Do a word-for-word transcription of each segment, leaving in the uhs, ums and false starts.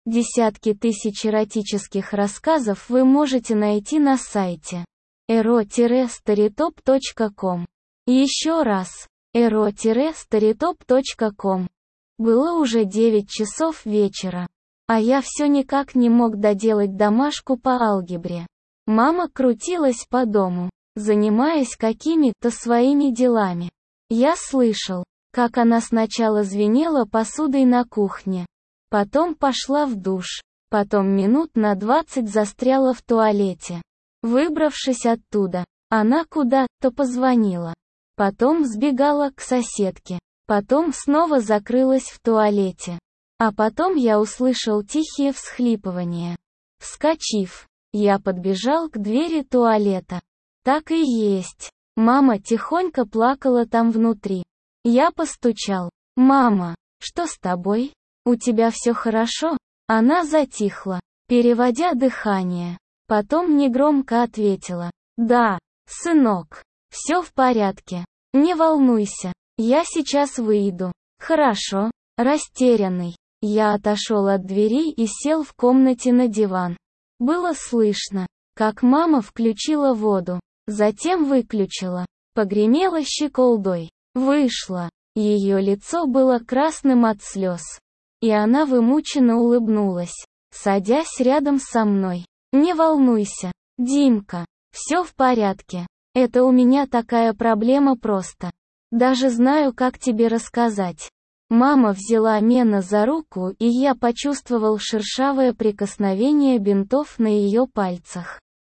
Десятки тысяч эротических рассказов вы можете найти на сайте эро старитоп точка ком. Еще раз, эро старитоп точка ком. Было уже девять часов вечера, а я все никак не мог доделать домашку по алгебре. Мама крутилась по дому, занимаясь какими-то своими делами. Я слышал, как она сначала звенела посудой на кухне, потом пошла в душ, потом минут на двадцать застряла в туалете. Выбравшись оттуда, она куда-то позвонила. Потом сбегала к соседке, потом снова закрылась в туалете. А потом я услышал тихие всхлипывания. Вскочив, я подбежал к двери туалета. Так и есть. Мама тихонько плакала там внутри. Я постучал. «Мама, что с тобой? У тебя все хорошо?» Она затихла, переводя дыхание. Потом негромко ответила. «Да, сынок, все в порядке. Не волнуйся, я сейчас выйду». «Хорошо». Растерянный, я отошел от двери и сел в комнате на диван. Было слышно, как мама включила воду, затем выключила, погремела щеколдой, вышла. Ее лицо было красным от слез. И она вымученно улыбнулась, садясь рядом со мной. «Не волнуйся, Димка, все в порядке. Это у меня такая проблема просто. Даже знаю, как тебе рассказать». Мама взяла Мена за руку, и я почувствовал шершавое прикосновение бинтов на ее пальцах.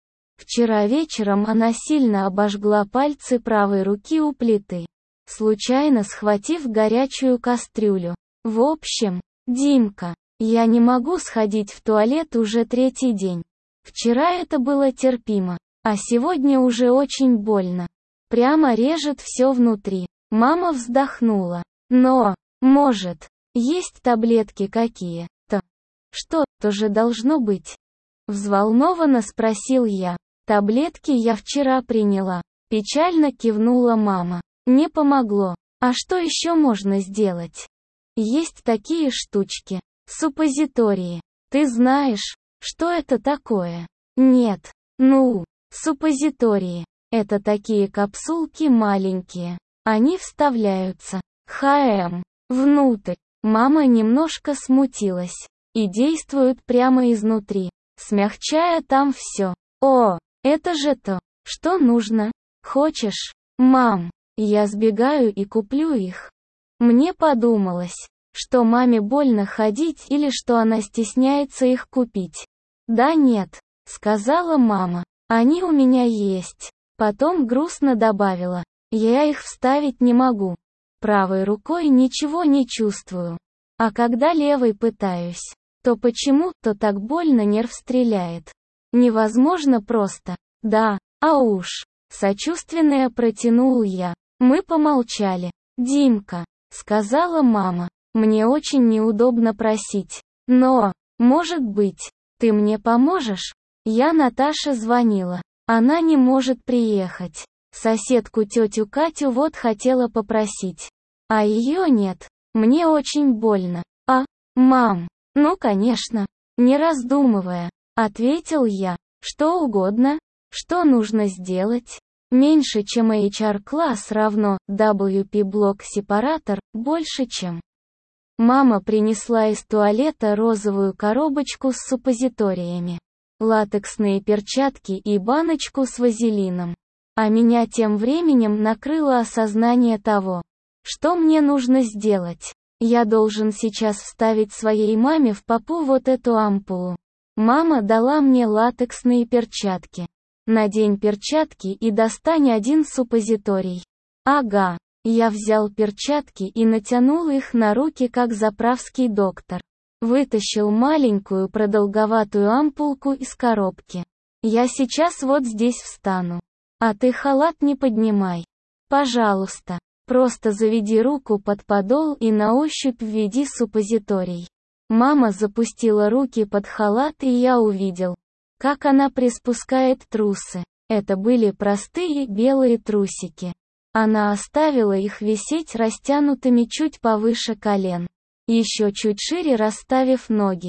Вчера вечером она сильно обожгла пальцы правой руки у плиты, случайно схватив горячую кастрюлю. В общем, Димка, я не могу сходить в туалет уже третий день. Вчера это было терпимо, а сегодня уже очень больно. Прямо режет все внутри. Мама вздохнула. Но, может, есть таблетки какие-то? Что-то же должно быть. Взволнованно спросил я. Таблетки я вчера приняла. Печально кивнула мама. Не помогло. А что еще можно сделать? Есть такие штучки. Суппозитории. Ты знаешь, что это такое? Нет. Ну, суппозитории. Это такие капсулки маленькие. Они вставляются. ХМ. Внутрь. Мама немножко смутилась. И действуют прямо изнутри, смягчая там все. О, это же то, что нужно. Хочешь? Мам, я сбегаю и куплю их. Мне подумалось, что маме больно ходить или что она стесняется их купить. Да нет, сказала мама, они у меня есть. Потом грустно добавила, я их вставить не могу. Правой рукой ничего не чувствую. А когда левой пытаюсь, то почему-то так больно нерв стреляет. Невозможно просто. Да, а уж. Сочувственная протянул я. Мы помолчали. Димка, сказала мама, мне очень неудобно просить. Но, может быть, ты мне поможешь? Я Наташе звонила. Она не может приехать. Соседку тетю Катю вот хотела попросить. А ее нет. Мне очень больно. А, мам, ну конечно. Не раздумывая, ответил я. Что угодно. Что нужно сделать? Меньше, чем эйч ар-класс равно дабл ю пи-блок-сепаратор, больше, чем. Мама принесла из туалета розовую коробочку с суппозиториями, латексные перчатки и баночку с вазелином. А меня тем временем накрыло осознание того, что мне нужно сделать. Я должен сейчас вставить своей маме в попу вот эту ампулу. Мама дала мне латексные перчатки. Надень перчатки и достань один суппозиторий. Ага. Я взял перчатки и натянул их на руки как заправский доктор. Вытащил маленькую продолговатую ампулку из коробки. Я сейчас вот здесь встану. А ты халат не поднимай. Пожалуйста. Просто заведи руку под подол и на ощупь введи суппозиторий. Мама запустила руки под халат, и я увидел, как она приспускает трусы. Это были простые белые трусики. Она оставила их висеть растянутыми чуть повыше колен, еще чуть шире расставив ноги.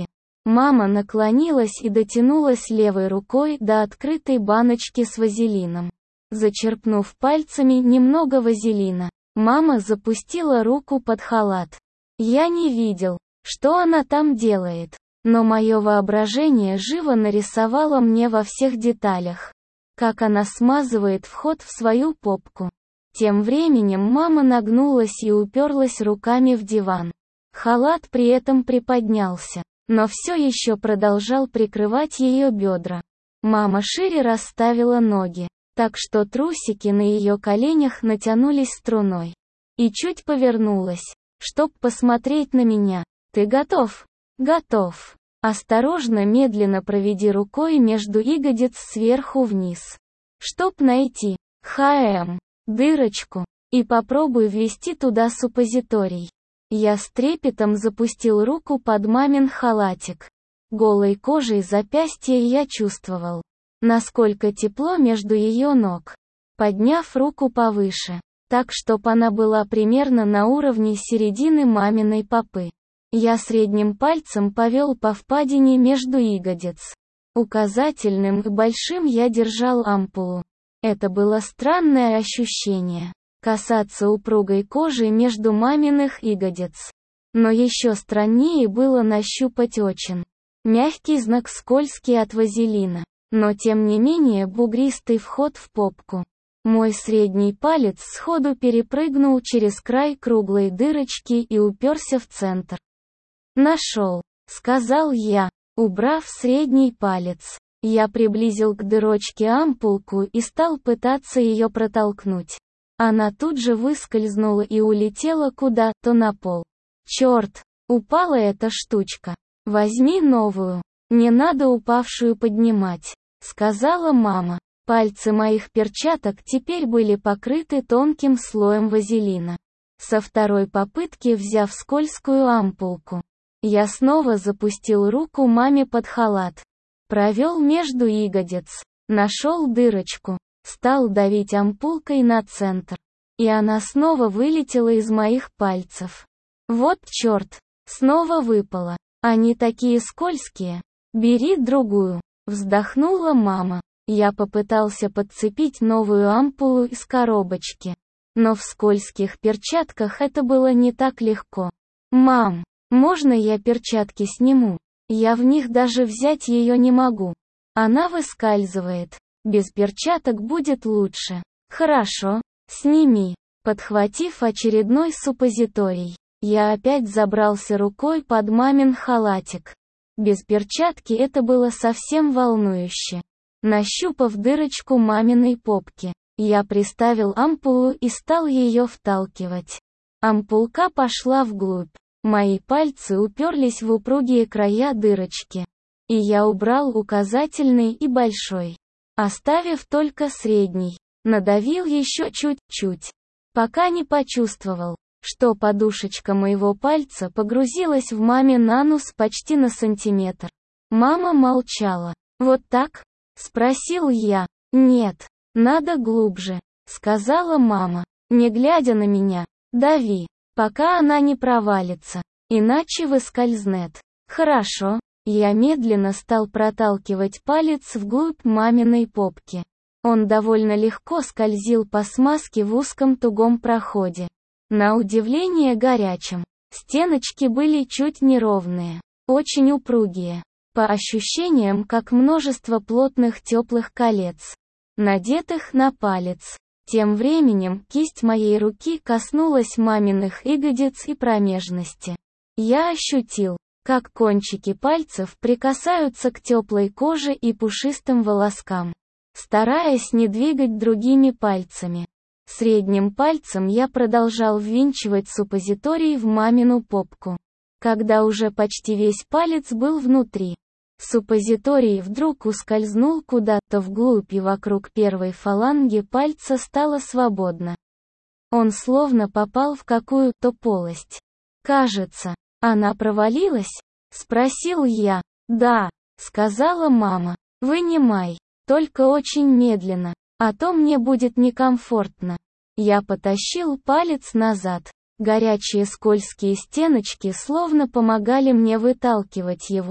Мама наклонилась и дотянулась левой рукой до открытой баночки с вазелином. Зачерпнув пальцами немного вазелина, мама запустила руку под халат. Я не видел, что она там делает, но мое воображение живо нарисовало мне во всех деталях, как она смазывает вход в свою попку. Тем временем мама нагнулась и уперлась руками в диван. Халат при этом приподнялся, но все еще продолжал прикрывать ее бедра. Мама шире расставила ноги, так что трусики на ее коленях натянулись струной. И чуть повернулась, чтоб посмотреть на меня. «Ты готов?» «Готов». Осторожно, медленно проведи рукой между ягодиц сверху вниз, чтоб найти ХМ, дырочку, и попробуй ввести туда суппозиторий. Я с трепетом запустил руку под мамин халатик. Голой кожей запястья я чувствовал, насколько тепло между ее ног. Подняв руку повыше, так чтоб она была примерно на уровне середины маминой попы, я средним пальцем повел по впадине между ягодиц. Указательным и большим я держал ампулу. Это было странное ощущение — касаться упругой кожи между маминых ягодиц. Но еще страннее было нащупать очень мягкий знак скользкий от вазелина, но тем не менее бугристый вход в попку. Мой средний палец сходу перепрыгнул через край круглой дырочки и уперся в центр. «Нашел», — сказал я, убрав средний палец. Я приблизил к дырочке ампулку и стал пытаться ее протолкнуть. Она тут же выскользнула и улетела куда-то на пол. «Черт, упала эта штучка. Возьми новую. Не надо упавшую поднимать», — сказала мама. Пальцы моих перчаток теперь были покрыты тонким слоем вазелина. Со второй попытки, взяв скользкую ампулку, я снова запустил руку маме под халат. Провел между ягодиц, нашел дырочку, стал давить ампулкой на центр. И она снова вылетела из моих пальцев. Вот черт, снова выпала. Они такие скользкие. Бери другую, вздохнула мама. Я попытался подцепить новую ампулу из коробочки. Но в скользких перчатках это было не так легко. «Мам, можно я перчатки сниму? Я в них даже взять ее не могу. Она выскальзывает. Без перчаток будет лучше». «Хорошо, сними». Подхватив очередной суппозиторий, я опять забрался рукой под мамин халатик. Без перчатки это было совсем волнующе. Нащупав дырочку маминой попки, я приставил ампулу и стал ее вталкивать. Ампулка пошла вглубь. Мои пальцы уперлись в упругие края дырочки. И я убрал указательный и большой, оставив только средний. Надавил еще чуть-чуть, пока не почувствовал, что подушечка моего пальца погрузилась в мамин анус почти на сантиметр. Мама молчала. «Вот так?» — спросил я. «Нет, надо глубже», — сказала мама, не глядя на меня. «Дави, пока она не провалится, иначе выскользнет». «Хорошо». Я медленно стал проталкивать палец вглубь маминой попки. Он довольно легко скользил по смазке в узком тугом проходе. На удивление горячим. Стеночки были чуть неровные, очень упругие. По ощущениям, как множество плотных теплых колец, надетых на палец. Тем временем, кисть моей руки коснулась маминых ягодиц и промежности. Я ощутил, как кончики пальцев прикасаются к теплой коже и пушистым волоскам, стараясь не двигать другими пальцами. Средним пальцем я продолжал ввинчивать суппозиторий в мамину попку. Когда уже почти весь палец был внутри, суппозиторий вдруг ускользнул куда-то вглубь, и вокруг первой фаланги пальца стало свободно. Он словно попал в какую-то полость. «Кажется, она провалилась?» — спросил я. «Да», — сказала мама. «Вынимай, только очень медленно, а то мне будет некомфортно». Я потащил палец назад. Горячие скользкие стеночки словно помогали мне выталкивать его.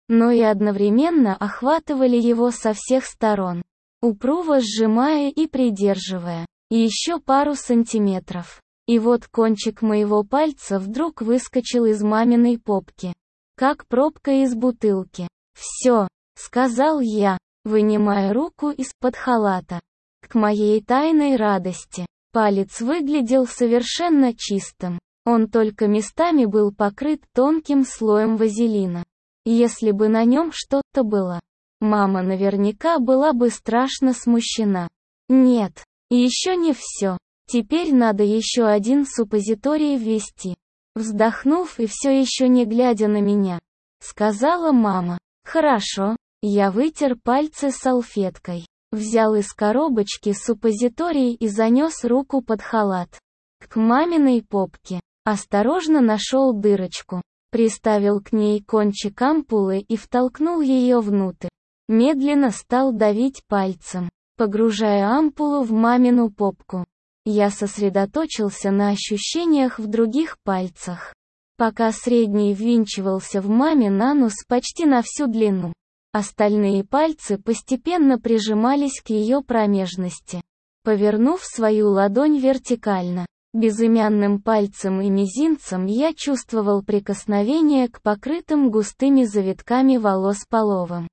но и одновременно охватывали его со всех сторон, упруго сжимая и придерживая. Еще пару сантиметров. И вот кончик моего пальца вдруг выскочил из маминой попки, как пробка из бутылки. «Все», — сказал я, вынимая руку из-под халата. К моей тайной радости, палец выглядел совершенно чистым. Он только местами был покрыт тонким слоем вазелина. Если бы на нем что-то было, мама наверняка была бы страшно смущена. Нет, еще не все. Теперь надо еще один суппозиторий ввести. Вздохнув и все еще не глядя на меня, сказала мама. Хорошо. Я вытер пальцы салфеткой, взял из коробочки суппозиторий и занес руку под халат к маминой попке. Осторожно нашел дырочку, приставил к ней кончик ампулы и втолкнул ее внутрь. Медленно стал давить пальцем, погружая ампулу в мамину попку. Я сосредоточился на ощущениях в других пальцах, пока средний ввинчивался в мамин анус почти на всю длину. Остальные пальцы постепенно прижимались к ее промежности. Повернув свою ладонь вертикально, безымянным пальцем и мизинцем я чувствовал прикосновение к покрытым густыми завитками волос половым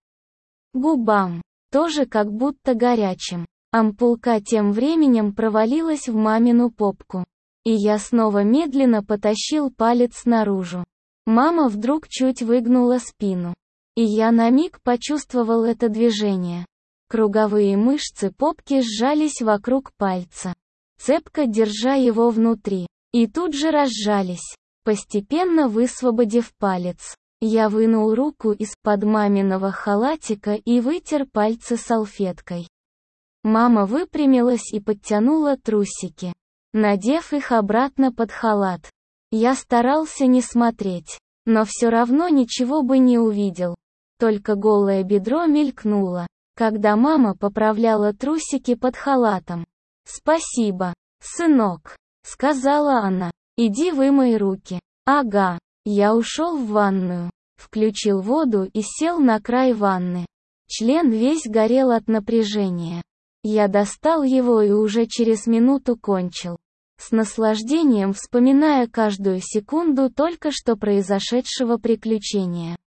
губам, тоже как будто горячим. Ампулка тем временем провалилась в мамину попку, и я снова медленно потащил палец наружу. Мама вдруг чуть выгнула спину, и я на миг почувствовал это движение. Круговые мышцы попки сжались вокруг пальца, цепко держа его внутри, и тут же разжались, постепенно высвободив палец. Я вынул руку из-под маминого халатика и вытер пальцы салфеткой. Мама выпрямилась и подтянула трусики, надев их обратно под халат. Я старался не смотреть, но все равно ничего бы не увидел. Только голое бедро мелькнуло, когда мама поправляла трусики под халатом. «Спасибо, сынок», — сказала она. «Иди вымой руки». «Ага». Я ушел в ванную, включил воду и сел на край ванны. Член весь горел от напряжения. Я достал его и уже через минуту кончил, с наслаждением вспоминая каждую секунду только что произошедшего приключения.